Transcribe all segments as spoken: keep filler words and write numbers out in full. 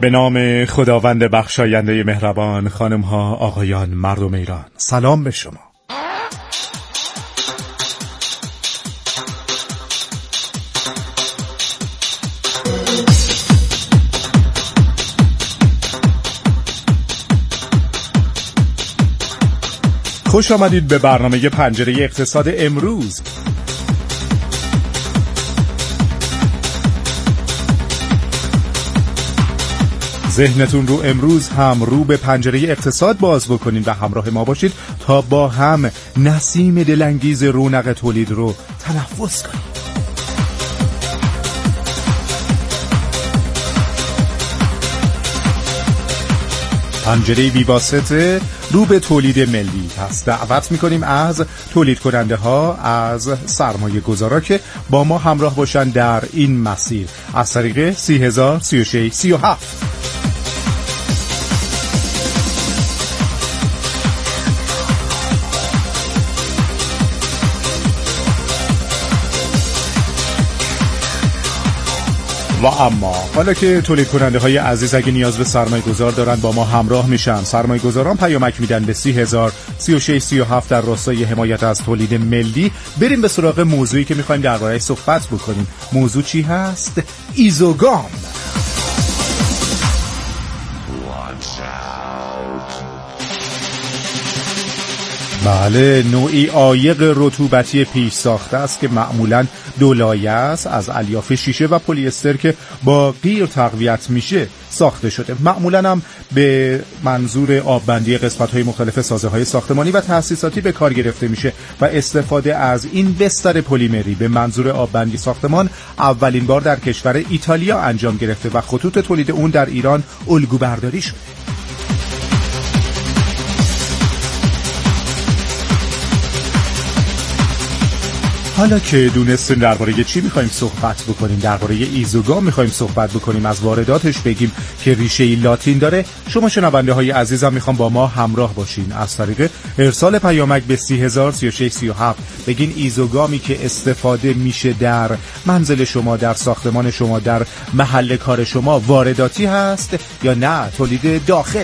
به نام خداوند بخشاینده مهربان، خانم ها، آقایان، مردم ایران، سلام به شما. خوش آمدید به برنامه پنجره اقتصاد امروز. ذهنتون رو امروز هم رو به پنجره اقتصاد باز بکنید و همراه ما باشید تا با هم نسیم دلانگیز رونق تولید رو تنفس کنید. پنجره بی واسطه رو به تولید ملی. پس دعوت میکنیم از تولید کننده ها، از سرمایه گذارا که با ما همراه باشن در این مسیر از طریق سی هزار سی و شش سی و هفت. و اما حالا که تولید کننده های عزیز اگه نیاز به سرمایه گذار دارن با ما همراه میشن، سرمایه گذاران پیامک میدن به سی هزار سی و شش سی و هفت در راستای حمایت از تولید ملی. بریم به سراغ موضوعی که میخوایم درباره‌اش صحبت بکنیم. موضوع چی هست؟ ایزوگام. بله، نوعی عایق رطوبتی پیش ساخته است که معمولاً دو لایه است، از الیاف شیشه و پلی استر که با غیر تقویت میشه ساخته شده. معمولاً هم به منظور آببندی قسمت‌های مختلف سازه‌های ساختمانی و تأسیساتی به کار گرفته میشه و استفاده از این بستر پلیمری به منظور آببندی ساختمان اولین بار در کشور ایتالیا انجام گرفته و خطوط تولید اون در ایران الگو برداری شده. حالا که دونستین درباره چی میخوایم صحبت بکنیم، درباره ایزوگام میخوایم صحبت بکنیم، از وارداتش بگیم که ریشه لاتین داره، شما شنونده های عزیزم میخوام با ما همراه باشین از طریق ارسال پیامک به سی هزار سی و شش سی و هفت. بگین ایزوگامی که استفاده میشه در منزل شما، در ساختمان شما، در محل کار شما وارداتی هست یا نه تولید داخل.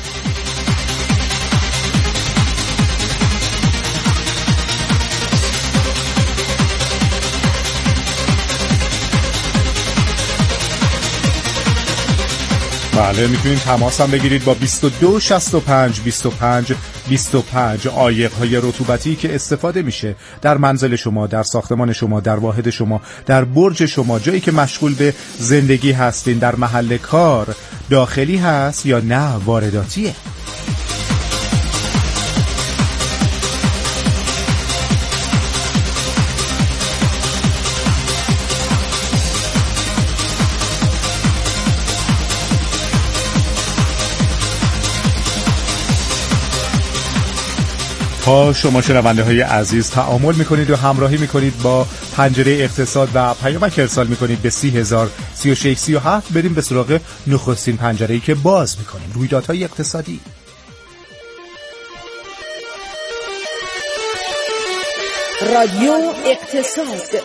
بله، میتونید تماس هم بگیرید با بیست و دو شصت و پنج بیست و پنج بیست و پنج. عایق‌های رطوبتی که استفاده میشه در منزل شما، در ساختمان شما، در واحد شما، در برج شما، جایی که مشغول به زندگی هستین، در محل کار، داخلی هست یا نه وارداتیه. تا شما شنونده های عزیز تعامل میکنید و همراهی میکنید با پنجره اقتصاد و پیامک ارسال میکنید به سی هزار سی و شش سی و هفت. بریم به سراغ نخستین پنجره‌ای که باز میکنیم، رویدادهای اقتصادی. رادیو اقتصاد.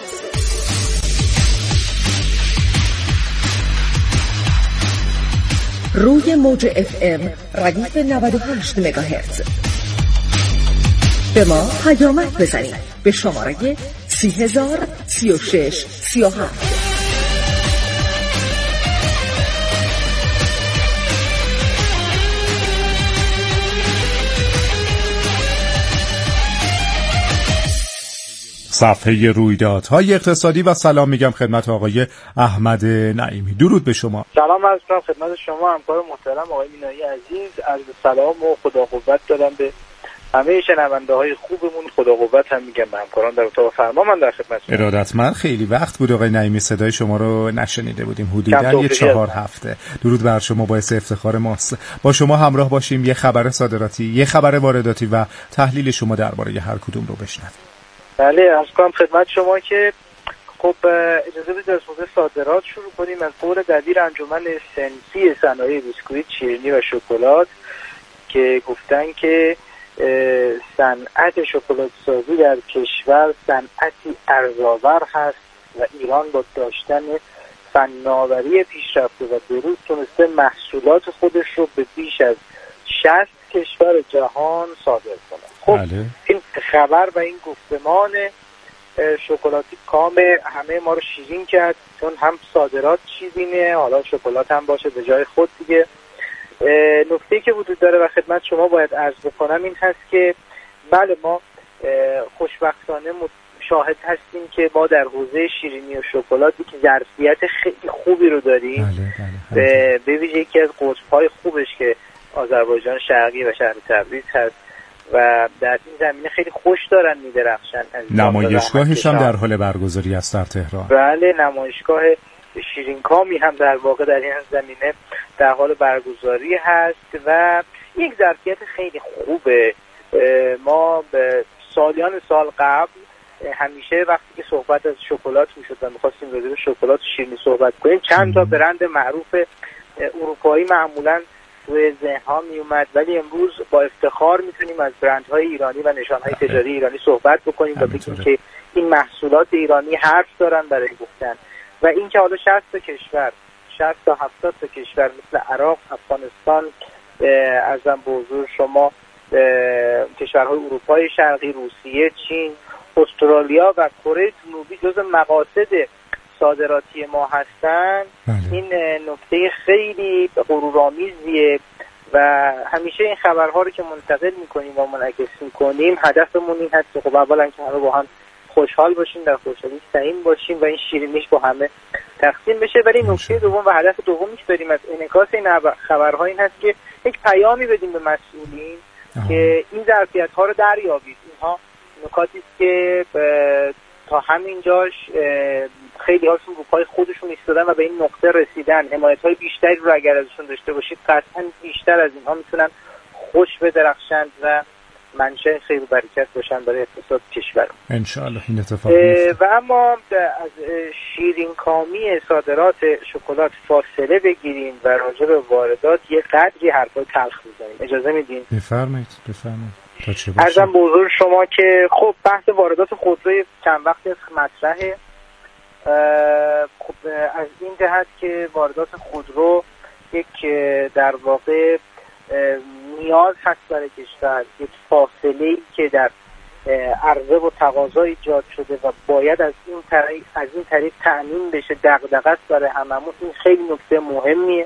روی موج اف ام ردیف نود و هشت مگاهرتز. به ما پیامک بزنید به شماره سی هزار سی و شش سی و هفت. صفحه رویدادهای اقتصادی و سلام میگم خدمت آقای احمد نعیمی. درود به شما. سلام عرض می‌کنم خدمت شما همکار محترم آقای مینایی عزیز. عرض سلام و خدا قوت دارم به همه شنونده های خوبمون. خدا قوت هم میگم به همکاران در اتاق فرمان. من در خدمت شما. ارادتمند. خیلی وقت بود آقای نعیمی صدای شما رو نشنیده بودیم، حدوداً یه چهار هفته. درود بر شما، باعث افتخار ماست با شما همراه باشیم، یه خبر صادراتی، یه خبر وارداتی و تحلیل شما درباره هر کدوم رو بشنویم. بله، عرض کنم خدمت شما که خب اجازه بدید از موضوع صادرات شروع کنیم. از قول دبیر انجمن صنفی صنایع بیسکویت، شیرینی و شکلات که گفتن که صنعت شکلات سازی در کشور صنعتی ارزآور هست و ایران با داشتن فناوری پیشرفته و بروز تونسته محصولات خودش رو به بیش از شصت کشور جهان صادر کنه. خب بله. این خبر و این گفتمان شکلاتی کام همه ما رو شیرین کرد، چون هم صادرات شیرینه، حالا شکلات هم باشه به جای خود دیگه. نکته‌ای که وجود داره و خدمت شما باید عرض بکنم این هست که بله ما خوشبختانه شاهد هستیم که ما در حوزه شیرینی و شکلات یک ظرفیت خیلی خوبی رو داریم. بله، بله. به ویژه یکی از قطب‌های خوبش که آذربایجان شرقی و شهر تبریز هست و در این زمینه خیلی خوش دارن می‌درخشن. نمایشگاهش هم در حال برگزاری است در تهران. بله، نمایشگاه شیرینکامی هم در واقع در این زمینه در حال برگزاری هست و یک ظرفیت خیلی خوبه. ما به سالیان سال قبل همیشه وقتی که صحبت از شکلات میشد و می‌خواستیم راجع به شکلات و شیرینی صحبت کنیم چند تا برند معروف اروپایی معمولاً توی ذهن‌ها میومد، ولی امروز با افتخار میتونیم از برندهای ایرانی و نشانهای تجاری ایرانی صحبت بکنیم و بگیم که این محصولات ایرانی حرف دارن برای گفتن و این که حالا شصت تا کشور شصت تا هفتاد تا کشور مثل عراق، افغانستان، ارزم به حضور شما کشورهای اروپای شرقی، روسیه، چین، استرالیا و کره جنوبی جزو مقاصد صادراتی ما هستن. بله. این نکته خیلی غرورآمیزیه و همیشه این خبرها رو که منتقل میکنیم و منعکس میکنیم هدفمون این هست که خب اولا که همه با هم خوشحال باشیم، در خوشحالی سعیم باشیم و این شیرینیش با همه تقسیم بشه. ولی نکته دوم و هدف دومی که داریم از انعکاس این خبرها این هست که یک پیامی بدیم به مسئولین که این ظرفیت‌ها رو دریابید. اینها نکاتی است که تا همینجاش خیلی هاشون رو پای خودشون ایستادن و به این نقطه رسیدن. حمایت‌های بیشتری رو اگر ازشون داشته باشید قطعاً بیشتر از اینها میتونن خوش بدرخشند و منشأ خیر و برکت باشن برای اقتصاد کشور. ان شاءالله این اتفاق میفته. و اما از شیرینکامی صادرات شکلات فاصله بگیریم و راجع به واردات یه قدری حرفای تلخ بزنیم. اجازه میدین؟ بفرمایید بفرمایید. تا چه باشه؟ عرضم به حضور شما که خب بحث واردات خودروی چند وقتی مطرحه. خب از این جهت که واردات خودرو یک در واقع نیاز هست برای کشور، یک فاصله‌ای که در عرضه و تقاضا ایجاد شده و باید از این طریق از این طریق تأمین بشه، دغدغه است برای هممون. این خیلی نکته مهمیه.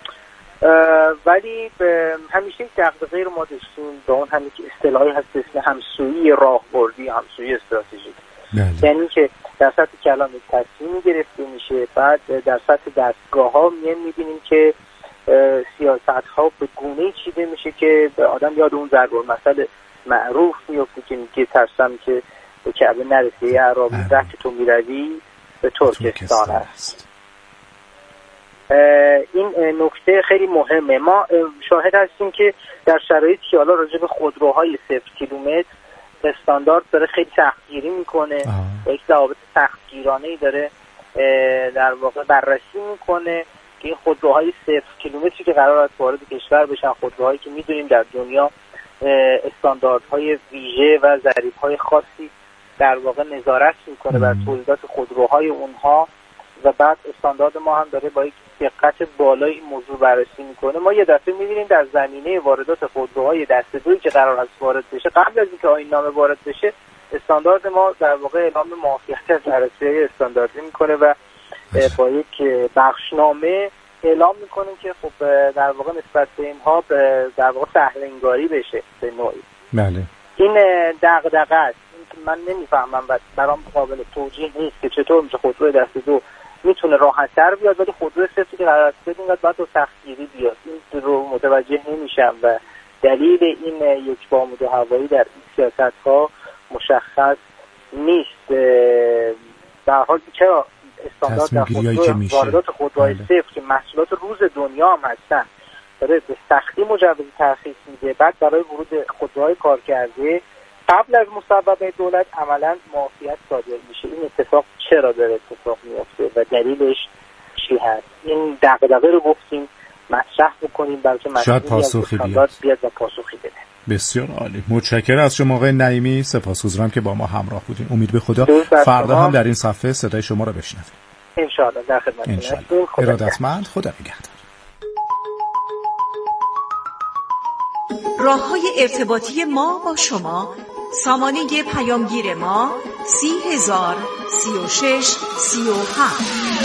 ولی همیشه یک دغدغه رو ما داشتیم به اون همین که اصطلاحی هست اسم همسویی راهبردی، همسویی استراتژیک. یعنی که در سطح کلام یک تصمیمی گرفته میشه، بعد در سطح دستگاه ها میبینیم که سیاست ها به گونه‌ای چیده میشه که آدم یاد اون ضرب المثل معروف میفته که میگه ترسم که به کعبه نرسی اعرابی ره که تو میروی به ترکستان است. این نکته خیلی مهمه. ما شاهد هستیم که در شرایطی که حالا راجع به خودروهای صفر کیلومتر استاندارد داره خیلی سختگیری میکنه و یک ضوابط سختگیرانه‌ای داره در واقع بررسی میکنه که این خودروهای صفر کیلومتری که قرار است وارد کشور بشن، خودروهایی که میدونیم در دنیا استانداردهای ویژه و ظریف‌های خاصی در واقع نظارت میکنه بر تولیدات خودروهای اونها و بعد استاندارد ما هم داره با یک دقت بالای این موضوع بررسی میکنه. ما یه دفعه میبینیم در زمینه واردات خودروهای دسته دویی که قرار است وارد بشه، قبل از اینکه آیین نامه وارد بشه استاندارد ما در واقع اعلام معافیت از بررسی استانداردی میکنه و با یک بخشنامه اعلام میکنیم که خب در واقع نسبت به اینها در واقع سهل انگاری بشه به نوعی. بله. این دغدغه است. من نمیفهمم و برام قابل توجیه نیست که چطور میشه خودروی دست دو میتونه راحت‌تر بیاد ولی خودروی صفری که قرار است بدین باید با سختگیری بیاد. این رو متوجه نمیشم و دلیل این یک بامود هوایی در این سیاست‌ها مشخص نیست. در حالی که استاندارد در خودرو واردات خودروهای صفر که محصولات روز دنیا هم هستن داره به سختی مجوز ترخیص میده، بعد برای ورود خودروهای کارکرده قبل از مصوبه دولت عملا معافیت صادر میشه. این اتفاق چرا داره اتفاق میفته و دلیلش چی هست؟ این دغدغه رو گفتیم مطرح بکنیم بلکه شاید پاسخی بیاد. بیاد و پاسخی بده. بسیار عالی. متشکرم از شما آقای نعیمی، سپاسگزارم که با ما همراه بودین. امید به خدا فردا هم در این صفحه صدای شما رو بشنویم. انشاءالله در خدمتتون هستیم. ارادتمند، خدا نگهدار. راه‌های ارتباطی ما با شما: سامانه پیامگیر ما سی هزار سی و شش سی و هفت.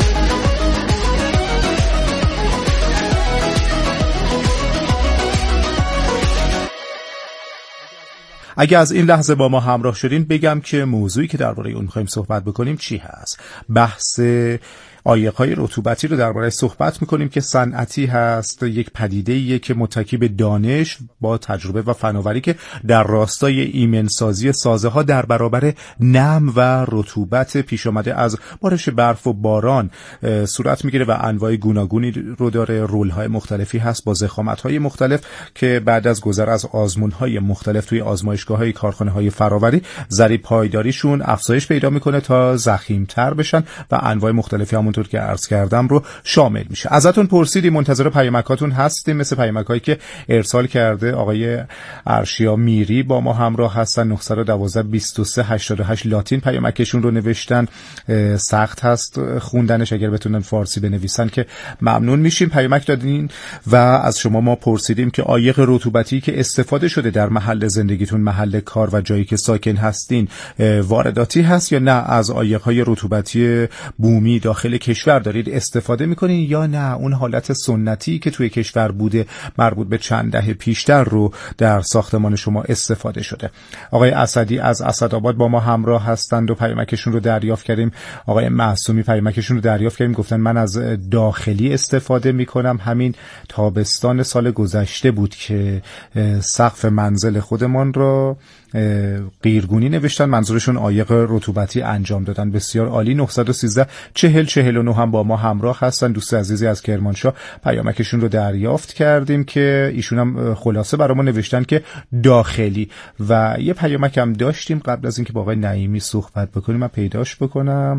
اگه از این لحظه با ما همراه شدین بگم که موضوعی که درباره اون می‌خوایم صحبت بکنیم چی هست. بحث عایق‌های رطوبتی رو درباره‌اش صحبت می‌کنیم که صنعتی هست، یک پدیده‌ایه که متکی به دانش با تجربه و فناوری که در راستای ایمن‌سازی سازه‌ها در برابر نم و رطوبت پیش آمده از بارش برف و باران صورت می‌گیره و انواع گوناگونی رو داره. رول‌های مختلفی هست با ضخامت‌های مختلف که بعد از گذر از آزمون‌های مختلف توی آزمایشگاه‌های کارخانه‌های فراوری ضریب پایداریشون افزایش پیدا می‌کنه تا ضخیم‌تر بشن و انواع مختلفی همونطور که عرض کردم رو شامل میشه. ازتون پرسیدیم، منتظر پیامکاتون هستیم، مثل پیامکایی که ارسال کرده آقای ارشیا میری با ما همراه هستن. نه یک دو بیست و سه هشتاد و هشت لاتین پیامکشون رو نوشتن، سخت هست خوندنش، اگر بتونن فارسی بنویسن که ممنون میشیم. پیامک دادین و از شما ما پرسیدیم که عایق رطوبتی که استفاده شده در محل زندگیتون، محل کار و جایی که ساکن هستین وارداتی هست یا نه از عایق‌های رطوبتی بومی داخل کشور دارید استفاده میکنین یا نه اون حالت سنتی که توی کشور بوده مربوط به چند دهه پیشتر رو در ساختمان شما استفاده شده. آقای اسدی از اسدآباد با ما همراه هستند و پیامکشون رو دریافت کردیم. آقای معصومی پیامکشون رو دریافت کردیم، گفتن من از داخلی استفاده میکنم. همین تابستان سال گذشته بود که سقف منزل خودمان رو قیرگونی نوشتن، منظورشون عایق رطوبتی انجام دادن. بسیار عالی. نه یک سه چهل چهل و نه هم با ما همراه هستن. دوست عزیزی از کرمانشاه پیامکشون رو دریافت کردیم که ایشون هم خلاصه برامون نوشتن که داخلی. و یه پیامک هم داشتیم قبل از اینکه با آقای نعیمی صحبت بکنیم، من پیداش بکنم.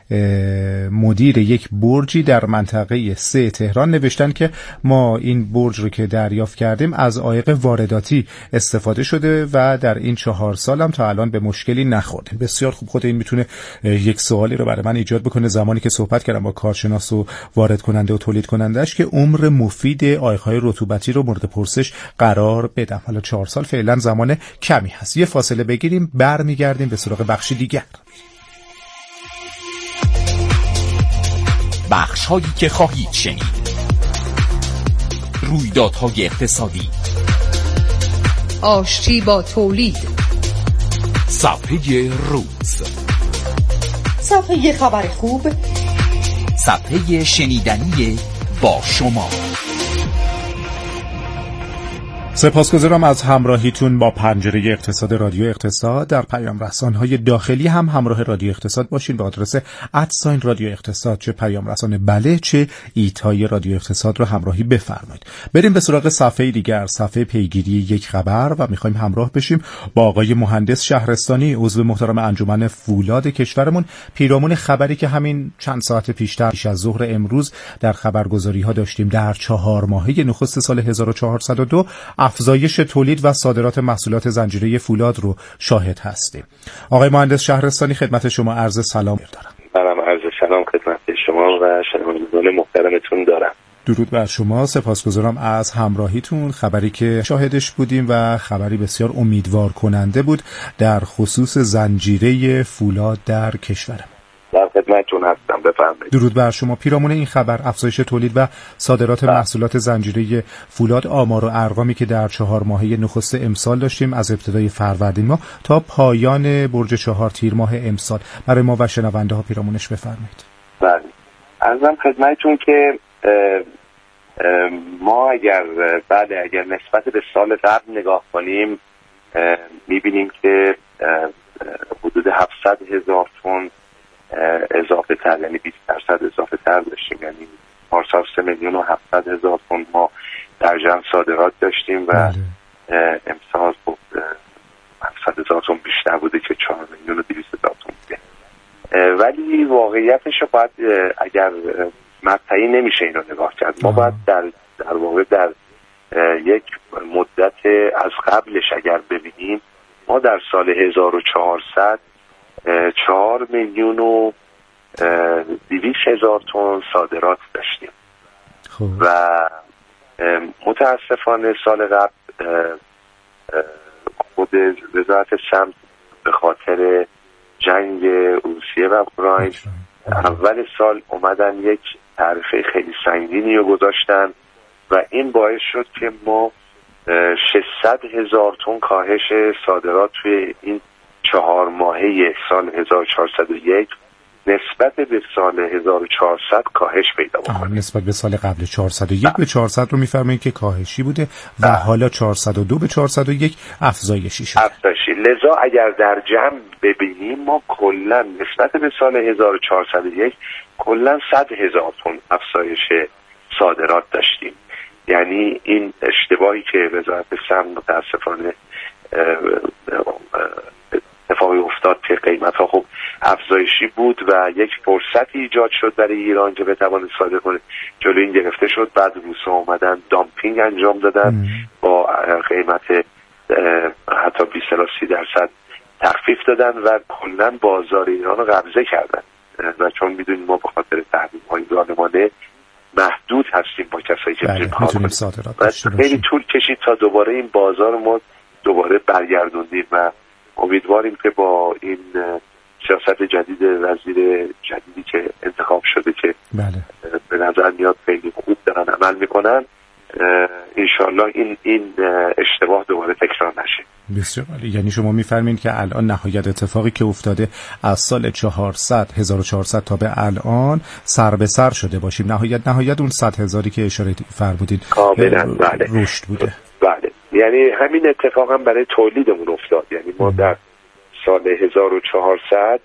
مدیر یک برجی در منطقه سه تهران نوشتن که ما این برج رو که دریافت کردیم از عایق وارداتی استفاده شده و در این چهار سال هم تا الان به مشکلی نخورده. بسیار خوب. خود این میتونه یک سوالی رو برای من ایجاد بکنه زمانی که صحبت کردم با کارشناس و وارد کننده و تولید کنندهش که عمر مفید عایق‌های رطوبتی رو مورد پرسش قرار بدم. حالا چهار سال فعلا زمان کمی هست. یه فاصله بگیریم، برمیگردیم به سراغ بخش دیگر. بخش هایی که خواهید شنید: رویدادهای اقتصادی، آشتی با تولید، صفحه روز، صفحه خبر خوب، صفحه شنیدنی با شما. سپاسگزارم از همراهیتون با پنجره اقتصاد رادیو اقتصاد. در پیام رسان‌های داخلی هم همراه رادیو اقتصاد باشین به آدرس ادساین رادیو اقتصاد، چه پیام رسانه بله چه ایتای رادیو اقتصاد رو همراهی بفرمایید. بریم به سراغ صفحه دیگر، صفحه پیگیری یک خبر، و میخوایم همراه بشیم با آقای مهندس شهرستانی، عضو محترم انجمن فولاد کشورمون، پیرامون خبری که همین چند ساعت پیشتر پیش از ظهر امروز در خبرگزاری‌ها داشتیم. در چهار ماهه نخست سال هزار و چهارصد و دو افزایش تولید و صادرات محصولات زنجیره فولاد رو شاهد هستیم. آقای مهندس شهرستانی، خدمت شما عرض سلام دارم. منم عرض سلام خدمت شما و شنوندگان محترمتون دارم. درود بر شما. سپاسگزارم از همراهیتون. خبری که شاهدش بودیم و خبری بسیار امیدوار کننده بود در خصوص زنجیره فولاد در کشورمون. در خدمتتون هستم، بفرمایید. درود بر شما. پیرامون این خبر، افزایش تولید و صادرات بله. محصولات زنجیره فولاد، آمار و ارقامی که در چهار ماهه نخست امسال داشتیم از ابتدای فروردین ماه تا پایان برج چهار تیر ماه امسال، برای ما و شنونده ها پیرامونش بفرمایید. بله، عرضم خدمتتون که اه اه ما اگر بله اگر نسبت به سال قبل نگاه کنیم میبینیم که حدود هفتصد هزار تن اضافه تر، یعنی بیست درصد اضافه تر داشتیم. یعنی پارسال سه میلیون و هفتصد هزار تن ما در جمع صادرات داشتیم و امسال خب هفتصد هزار تن بیشتر بوده که چهار میلیون و دویست هزار تن بوده. ولی واقعیتش رو باید اگر مقطعی نمیشه این رو نگاه کرد. ما باید در در واقع در یک مدت از قبلش اگر ببینیم، ما در سال هزار و چهارصد چهار میلیون و دویست هزار تن صادرات داشتیم. خب. و متاسفانه سال قبل خود وزارت سمت به خاطر جنگ روسیه و اوکراین اول سال اومدن یک تعرفه خیلی سنگینی رو گذاشتن و این باعث شد که ما ششصد هزار تن کاهش صادرات توی این چهار ماهه سال هزار و چهارصد و یک نسبت به سال هزار و چهارصد کاهش پیدا بکنه. نسبت به سال قبل چهارصد و یک به چهارصد رو میفرمایید که کاهشی بوده و آه. حالا چهارصد و دو به چهارصد و یک افزایشی شده. افزایشی. لذا اگر در جمع ببینیم ما کلا نسبت به سال هزار و چهارصد و یک کلا صد هزار تن افزایش صادرات داشتیم. یعنی این اشتباهی که وزارت سمت متاسفانه اتفاقی افتاد که قیمت ها خب افزایشی بود و یک فرصتی ایجاد شد برای ایران که بتونه صادر کنه، جلوی این گرفته شد. بعد روسا اومدن دامپینگ انجام دادن ام. با قیمت حتی بیست تا سی درصد تخفیف دادن و کلا بازار ایران رو قبضه کردن و چون میدونیم ما به خاطر تحریم های ظالمانه محدود هستیم با کسایی که بله، میتونیم صادرات داشته باشیم. خیلی طول کشید تا دوباره این بازار ما دوباره برگردوندیم و امیدواریم که با این سیاست جدید وزیر جدیدی که انتخاب شده که بله. به نظر میاد خیلی خوب دارن عمل میکنن، انشالله این این اشتباه دوباره تکرار نشه. بسیار عالی. یعنی شما میفرمایید که الان نهایت اتفاقی که افتاده از سال چهارصد هزار و چهارصد تا به الان سر به سر شده باشیم، نهایت نهایت اون صد هزاری که اشاره فرمودید کاملا بله رشد بوده. بله، یعنی همین اتفاق هم برای تولیدمون افتاد. یعنی ما در سال هزار و چهارصد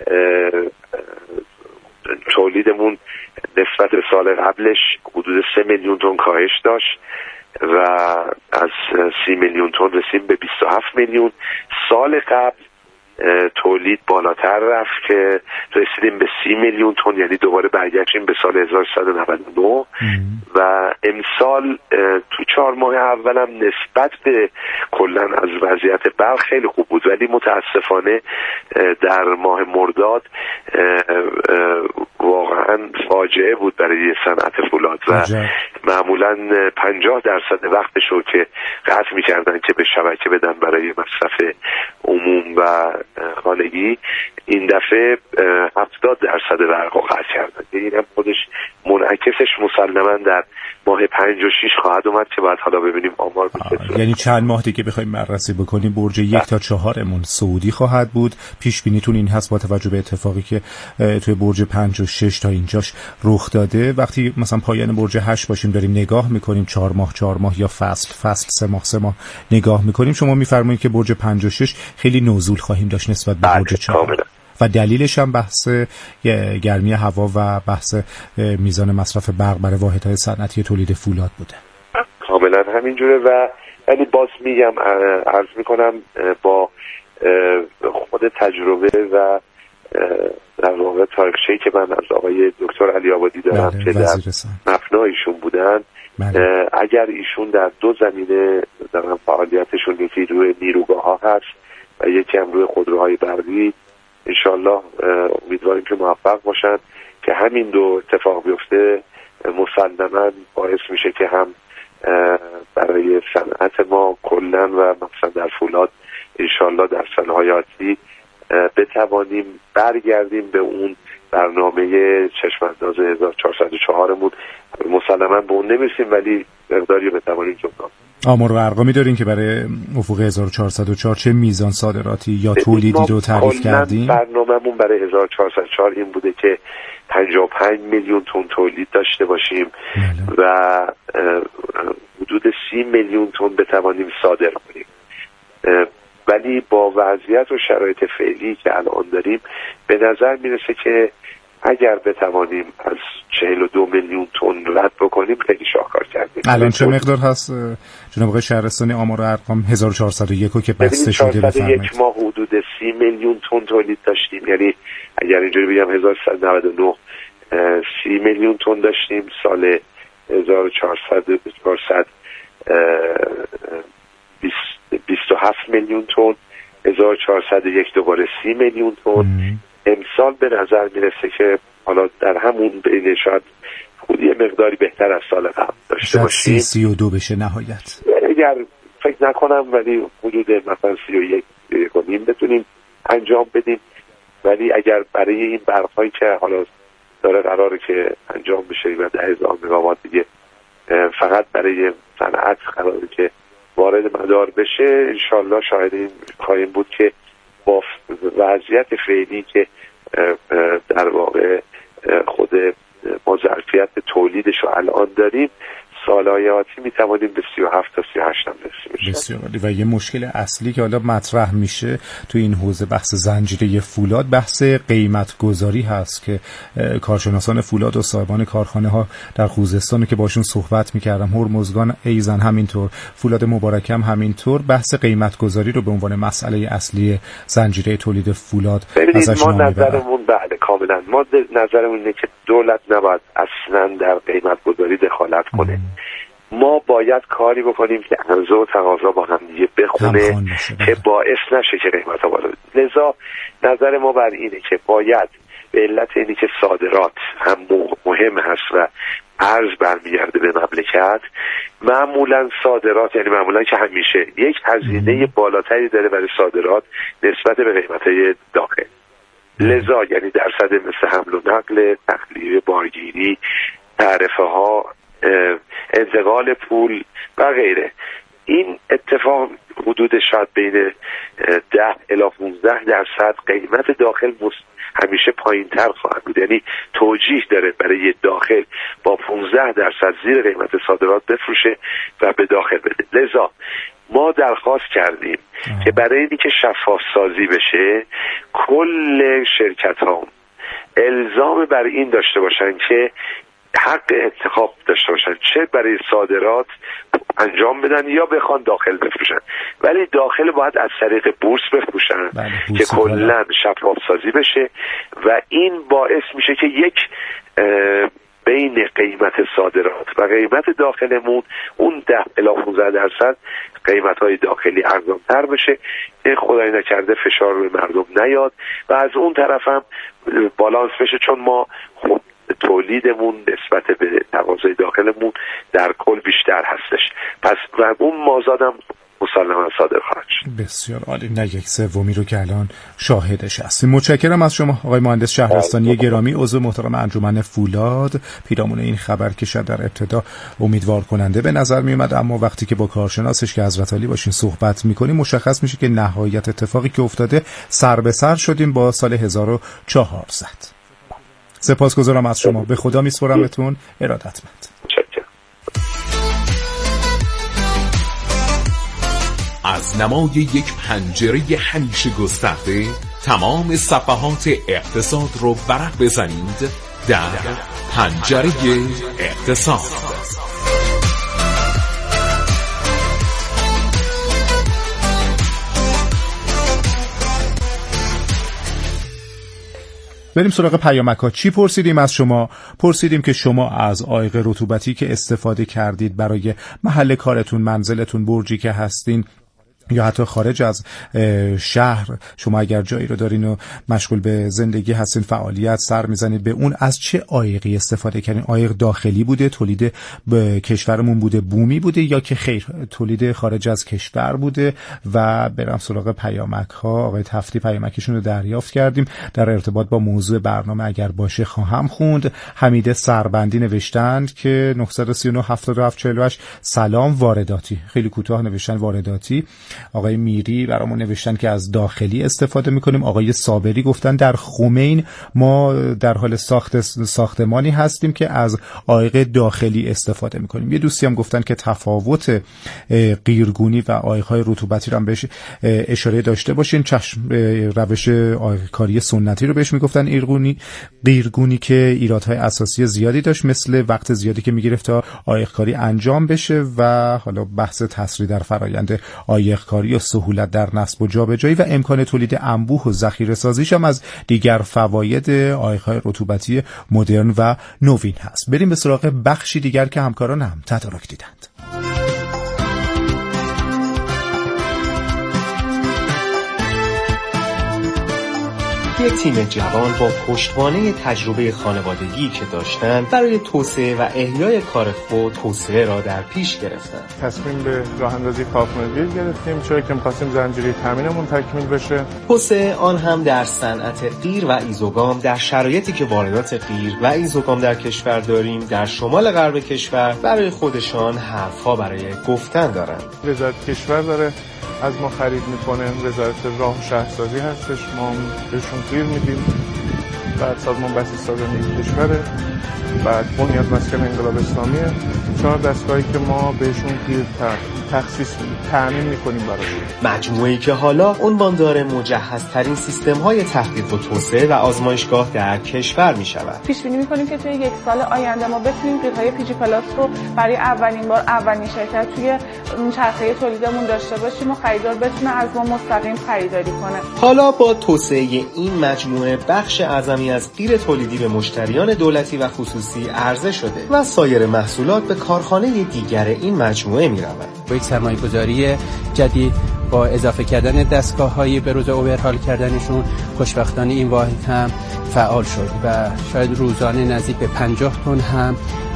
تولیدمون نسبت به سال قبلش حدود سه میلیون تن کاهش داشت و از سی میلیون تن رسیم به بیست و هفت میلیون. سال قبل تولید بالاتر رفت که رسیدیم به سی میلیون تن، یعنی دوباره برگشتیم به سال هزار و سیصد و نود و نه و امسال تو چهار ماه اولم نسبت به کلا از وضعیت بلخ خیلی خوب بود، ولی متاسفانه در ماه مرداد واقعا فاجعه بود برای صنعت فولاد و معمولا پنجاه درصد وقتشو که قطع می‌کردن که به شبکه بدن برای مصرف عموم و خانگی، این دفعه هفتاد درصد برق رو قطع کردن. این هم خودش منعکسش مسلماً در ماه پنج و شیش خواهد اومد که بعد حالا ببینیم آمار بسیار. یعنی چند ماه دیگه بخوایم بررسی بکنیم برج یک تا چهارمون سعودی خواهد بود. پیش بینیتون این هست با توجه به اتفاقی که توی برج پنج و شش تا اینجاش رخ داده، وقتی مثلا پایان برج هشت باشیم داریم نگاه میکنیم چهار ماه چهار ماه یا فصل فصل سه ماه سه ماه نگاه میکنیم، شما میفرمایید که برج پنج و شش خیلی نزول خواهیم داشت نسبت به برج چهار و دلیلش هم بحث گرمی هوا و بحث میزان مصرف برق برای واحدهای صنعتی تولید فولاد بوده. کاملا همینجوره و یعنی باز میگم عرض میکنم با خود تجربه و در واقع تاریخچه‌ای که من از آقای دکتر علی آبادی دارم بله، که در مبنایشون بودن، بله. اگر ایشون در دو زمینه در فعالیتشون یکی روی نیروگاه ها هست و یکی هم روی خودروهای برقی، انشالله امیدواریم که موفق باشن که همین دو اتفاق بیفته مسلماً باعث میشه که هم برای صنعت ما کلاً و مثلا در فولاد انشالله در سالهای آتی بتوانیم برگردیم به اون برنامه چشم‌انداز هزار و چهارصد و چهار مون. مسلماً به اون نمیرسیم ولی مقداری بتوانیم جبران. آمار و ارقامی دارین که برای افق هزار و چهارصد و چهار چه میزان صادراتی یا تولیدی رو تعریف کردیم؟ برنامه‌مون برای هزار و چهارصد و چهار این بوده که پنجاه و پنج میلیون تن تولید داشته باشیم مالا. و حدود سی میلیون تن بتوانیم صادر کنیم، ولی با وضعیت و شرایط فعلی که الان داریم به نظر میرسه که اگر بتوانیم از چهل و دو میلیون تن رد بکنیم خیلی شاهکار کردیم. الان چه مقدار هست جناب آقای شهرستانی آمار و ارقام هزار و چهارصد و یک رو که بسته شده بفرمایید؟ یک ماه حدود سی میلیون تن تولید داشتیم، یعنی اگر اینجوری بگم هزار و سیصد و نود و نه سی میلیون تن داشتیم، سال هزار و چهارصد بیست و هفت میلیون تن، هزار و چهارصد و یک دوباره سی میلیون تن، امسال به نظر میرسه که حالا در همون بین شاید خود یه مقداری بهتر از سال قبل داشته باشیم. سی و دو بشه نهایت. اگر فکر نکنم ولی حدود مثلا سی و یک و نیم بتونیم انجام بدیم، ولی اگر برای این برق‌هایی که حالا داره قراره که انجام بشه و ده هزار مگاوات دیگه فقط برای صنعت قراره که وارد مدار بشه، انشالله شاید این خواهیم بود که با وضعیت فعلی که در واقع خود ما ظرفیت تولیدش رو الان داریم، سالهای آتی میتوانیم به سی و هفت تا سی و هشت هم برسیم. بسیار عالی. و یه مشکل اصلی که حالا مطرح میشه تو این حوزه بحث زنجیره فولاد، بحث قیمت گذاری هست که کارشناسان فولاد و صاحبان کارخانه ها در خوزستان که باشون صحبت میکردم، هرمزگان ایزن همینطور، فولاد مبارک هم همینطور، بحث قیمت گذاری رو به عنوان مسئله اصلی زنجیره تولید فولاد ازش ما نام میبرن. نظرمون بله کاملا ما نظرمون اینه که دولت نباید اصلا در قیمت گذاری دخالت کنه. ام. ما باید کاری بکنیم که عرضه و تقاضا با هم دیگه بخونه که باعث نشه که قیمت ها بالا. لذا نظر ما بر اینه که باید به علت اینی که صادرات هم مهم هست و ارز برمیگرده به مملکت، معمولا صادرات یعنی معمولا که همیشه یک هزینه بالاتری داره برای صادرات نسبت به قیمت‌های داخل. لذا یعنی درصد مثل حمل و نقل، تخلیه بارگیری، تعرفه ها، انتقال پول و غیره، این اتفاق حدود شاید بین ده الی پانزده درصد قیمت داخل همیشه پایین تر خواهد بود. یعنی توجیه داره برای داخل با پانزده درصد زیر قیمت صادرات بفروشه و به داخل بده. لذا ما درخواست کردیم آه. که برای اینی که شفاف سازی بشه کل شرکت ها الزام بر این داشته باشن که حق انتخاب داشته باشن، چه برای صادرات انجام بدن یا بخوان داخل بفروشن، ولی داخل باید از طریق بورس بفروشن که کلا شفاف سازی بشه و این باعث میشه که یک بین قیمت صادرات و قیمت داخلمون اون ده الی پانزده درصد قیمت های داخلی ارزان تر بشه، این خدای نکرده فشار روی مردم نیاد و از اون طرف هم بالانس بشه، چون ما خب تولیدمون نسبت به تقاضای داخلمون در کل بیشتر هستش، پس و اون مازادم مسلما صادر خواهد شد. بسیار عالی. نه یک سومی رو که الان شاهدش هستیم. متشکرم از شما آقای مهندس شهرستانی گرامی، عضو محترم انجمن فولاد. پیرامون این خبر که شاید در ابتدا امیدوار کننده به نظر می اومد، اما وقتی که با کارشناسش که حضرت علی باشین صحبت میکنیم مشخص میشه که نهایت اتفاقی که افتاده سر به سر شدیم با سال هزار و چهارصد. سپاسگزارم از شما. به خدا میسپارمتون. ارادتمند. از نمای یک پنجره همیشه گسترده تمام صفحات اقتصاد رو ورق بزنید در پنجره اقتصاد. بریم سراغ پیامک‌ها. چی پرسیدیم از شما؟ پرسیدیم که شما از عایق رطوبتی که استفاده کردید برای محل کارتون، منزلتون، برجی که هستین یا حتی خارج از شهر، شما اگر جایی رو دارین و مشغول به زندگی هستین، فعالیت سر میزنید به اون، از چه عایقی استفاده کردین؟ عایق داخلی بوده، تولید به کشورمون بوده، بومی بوده، یا که خیر تولید خارج از کشور بوده؟ و برم سراغ پیامک ها. آقای تفتی پیامکشون رو دریافت کردیم، در ارتباط با موضوع برنامه اگر باشه خواهم خوند. حمیده سربندی نوشتند که نه سه نه هفت هفت چهار هشت سلام وارداتی، خیلی کوتاه نوشتن وارداتی. آقای میری برامون نوشتن که از داخلی استفاده میکنیم. آقای صابری گفتن در خمین ما در حال ساخت ساختمانی هستیم که از عایق داخلی استفاده میکنیم. یه دوستی هم گفتن که تفاوت قیرگونی و عایق‌های رطوبتی رو هم بهش اشاره داشته باشین. چشم، روش عایق کاری سنتی رو بهش میگفتن قیرگونی، قیرگونی که ایرادهای اساسی زیادی داشت، مثل وقت زیادی که میگرفت تا عایق کاری انجام بشه و حالا بحث تسریع در فرآیند عایق کاری و سهولت در نصب و جابجایی و امکان تولید انبوه و ذخیره سازیش هم از دیگر فواید عایق‌های رطوبتی مدرن و نوین هست. بریم به سراغ بخشی دیگر که همکاران هم تدارک دیدند. یک تیم جوان با پشتوانه تجربه خانوادگی که داشتن برای توسعه و احیای کار خود توسعه را در پیش گرفتن. تصمیم به راه اندازی کارخانه‌گیر گرفتیم چون که می‌خواستیم زنجیره تامینمون تکمیل بشه. توسعه آن هم در صنعت قیر و ایزوگام در شرایطی که واردات قیر و ایزوگام در کشور داریم در شمال غرب کشور برای خودشان حرف‌ها برای گفتن دارند. وزارت کشور داره از ما خرید میکنه، وزارت راه و شهرسازی هستش، ما بهشون قیر میدیم، بعد سازمان بسیج سازنده کشوره، بعد بنیاد مسکن انقلاب اسلامیه، چهار دستگاهی که ما بهشون قیر تخصیص تامین میکنیم براشون. مجموعه‌ای که حالا عنوان داره مجهزترین سیستم‌های تحقیق و توسعه و آزمایشگاه در کشور میشود. پیش بینی میکنیم که توی یک سال آینده ما بتونیم قیرهای پی جی پلاس رو برای اولین بار اولین شرکت توی چرخه تولیدمون داشته باشیم و خریدار بتونه از ما مستقیم خریداری کنه. حالا با توسعه این مجموعه بخش اعظمی از قیر تولیدی به مشتریان دولتی و خصوصی عرضه شده و سایر محصولات به کارخانه دیگر این مجموعه میروند. با یک سرمایه‌گذاری جدید با اضافه کردن دستگاه‌های به روز اوورهال کردنشون خوشبختانه این واحد هم فعال شد و شاید روزانه نزدیک به پنجاه تن هم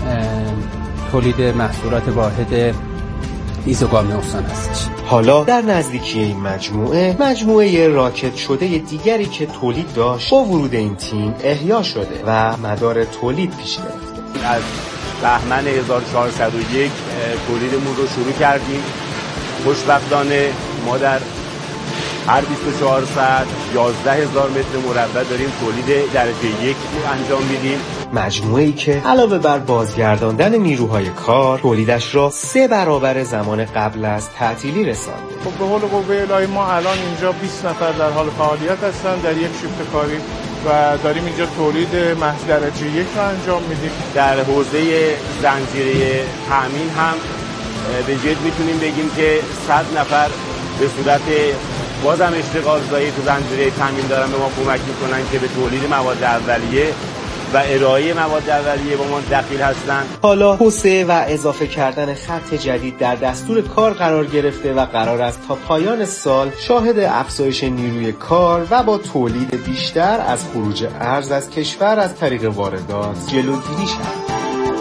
تولید محصولات واحد ایزوگام استان هست. حالا در نزدیکی این مجموعه مجموعه راکت شده دیگری که تولید داشت با ورود این تیم احیا شده و مدار تولید پیش گرفته. از بهمن هزار و چهارصد و یک تولیدمون رو شروع کردیم. خوشبختانه ما در هر بیست و چهار ساعت یازده هزار متر مربع داریم تولید درجه یک انجام میدیم. مجموعه‌ای که علاوه بر بازگرداندن نیروهای کار تولیدش را سه برابر زمان قبل از تعطیلی رسانده. خب به قول قوه الهی ما الان اینجا بیست نفر در حال فعالیت هستن در یک شیفت کاری و داریم اینجا تولید محض درجه یک رو انجام میدیم. در حوزه زنجیره تامین هم به جد میتونیم بگیم که صد نفر به صورت بازم اشتغال زایی تو زنجیره تامین دارن به ما کمک میکنن که به تولید مواد اولیه و ارائه مواد اولیه با ما دخیل هستند. حالا توسعه و اضافه کردن خط جدید در دستور کار قرار گرفته و قرار است تا پایان سال شاهد افزایش نیروی کار و با تولید بیشتر از خروج ارز از کشور از طریق واردات جلوگیری شود.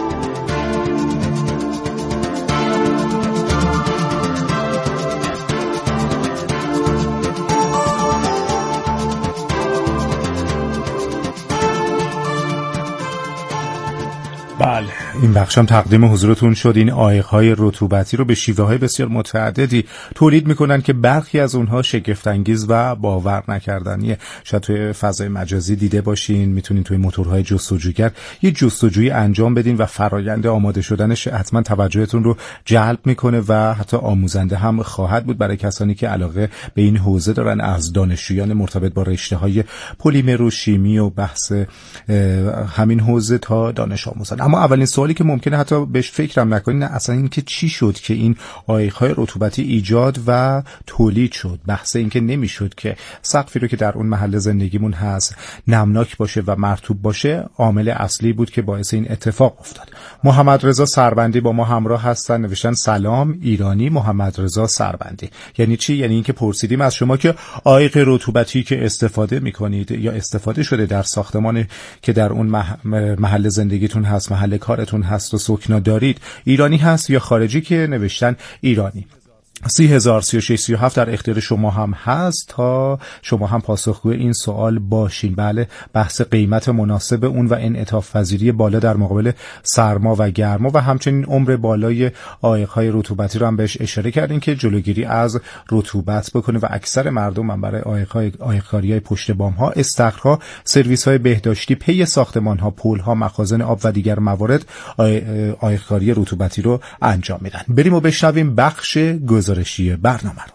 بله، این بخشم تقدیم حضورتون شد. این عایق‌های رطوبتی رو به شیوه‌های بسیار متعددی تولید می‌کنن که برخی از اونها شگفت‌انگیز و باور نکردنیه. شاید توی فضای مجازی دیده باشین، میتونین توی موتورهای جستجوگر یه جستجویی انجام بدین و فرآیند آماده شدنش حتما توجهتون رو جلب می‌کنه و حتی آموزنده هم خواهد بود برای کسانی که علاقه به این حوزه دارن، از دانشجویان مرتبط با رشته‌های پلیمر و شیمی و بحث همین حوزه تا دانش آموزان. اما اولین سوالی که ممکنه حتی بهش فکرم نکنین اصلا این که چی شد که این عایق‌های رطوبتی ایجاد و تولید شد. بحث این که نمیشد که سقفی رو که در اون محل زندگیمون هست نمناک باشه و مرطوب باشه عامل اصلی بود که باعث این اتفاق افتاد. محمد رضا سربندی با ما همراه هستن، نوشتن سلام ایرانی محمد رضا سربندی. یعنی چی؟ یعنی اینکه پرسیدیم از شما که عایق رطوبتی که استفاده می‌کنید یا استفاده شده در ساختمان که در اون محل زندگیتون هست، محل کارتون هست و سکنا دارید، ایرانی هست یا خارجی؟ که نوشتن ایرانی. سی هزار سی و شش سی و هفت در اختیار شما هم هست تا شما هم پاسخگوی این سوال باشین. بله، بحث قیمت مناسب اون و انعطاف پذیری بالا در مقابل سرما و گرما و همچنین عمر بالای عایق‌های رطوبتی رو هم بهش اشاره کردین که جلوگیری از رطوبت بکنه و اکثر مردم هم برای عایق‌های عایق‌کاری‌های پشت بام‌ها، استخرها، سرویس‌های بهداشتی، پی ساختمان‌ها، پل‌ها، مخازن آب و دیگر موارد عایق‌کاری رطوبتی رو انجام میدن. بریم و بشنویم بخش گزارشی برنامه رو.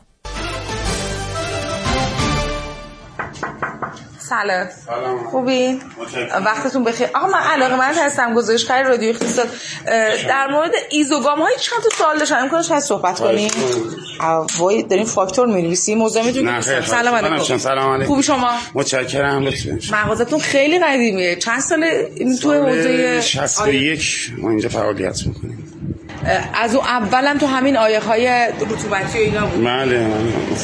سلام. خوبین؟ وقتتون بخیر. آقا من علاقه‌مند هستم گزارشگر رادیو اقتصاد. در مورد ایزوگام های چند تا سوال داشتم، امکانش هست صحبت کنیم؟ وای دارین فاکتور می‌نویسین؟ موضوعتون سلام علیکم. سلام علیکم. خوبی شما؟ متشکرم. لطفاً. مغازتون خیلی قدیمیه. چند ساله تو حوزه شصت و یک ما اینجا فعالیت می‌کنیم. از اون اولم تو همین عایق‌های رطوبتی و اینا بود؟ بله.